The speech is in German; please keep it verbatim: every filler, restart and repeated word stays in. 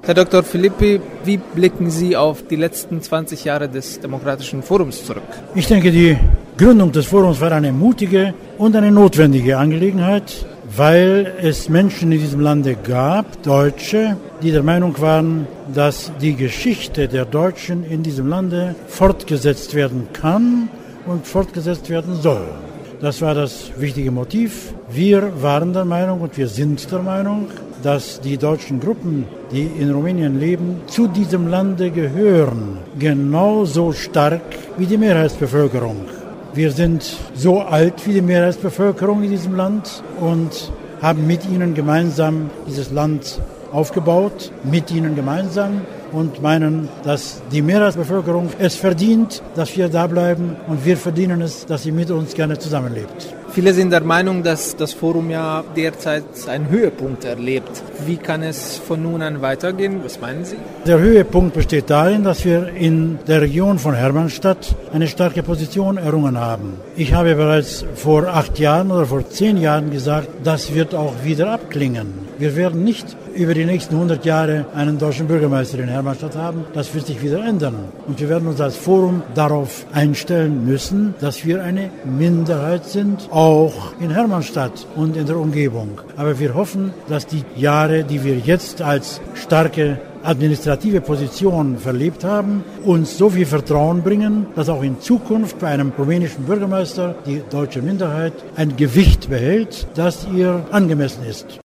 Herr Doktor Filippi, wie blicken Sie auf die letzten zwanzig Jahre des Demokratischen Forums zurück? Ich denke, die Gründung des Forums war eine mutige und eine notwendige Angelegenheit, weil es Menschen in diesem Lande gab, Deutsche, die der Meinung waren, dass die Geschichte der Deutschen in diesem Lande fortgesetzt werden kann und fortgesetzt werden soll. Das war das wichtige Motiv. Wir waren der Meinung und wir sind der Meinung, dass die deutschen Gruppen, die in Rumänien leben, zu diesem Lande gehören, genauso stark wie die Mehrheitsbevölkerung. Wir sind so alt wie die Mehrheitsbevölkerung in diesem Land und haben mit ihnen gemeinsam dieses Land aufgebaut, mit ihnen gemeinsam und meinen, dass die Mehrheitsbevölkerung es verdient, dass wir da bleiben und wir verdienen es, dass sie mit uns gerne zusammenlebt. Viele sind der Meinung, dass das Forum ja derzeit einen Höhepunkt erlebt. Wie kann es von nun an weitergehen? Was meinen Sie? Der Höhepunkt besteht darin, dass wir in der Region von Hermannstadt eine starke Position errungen haben. Ich habe bereits vor acht Jahren oder vor zehn Jahren gesagt, das wird auch wieder abklingen. Wir werden nicht über die nächsten hundert Jahre einen deutschen Bürgermeister in Hermannstadt haben. Das wird sich wieder ändern. Und wir werden uns als Forum darauf einstellen müssen, dass wir eine Minderheit sind, auch in Hermannstadt und in der Umgebung. Aber wir hoffen, dass die Jahre, die wir jetzt als starke administrative Position verlebt haben, uns so viel Vertrauen bringen, dass auch in Zukunft bei einem rumänischen Bürgermeister die deutsche Minderheit ein Gewicht behält, das ihr angemessen ist.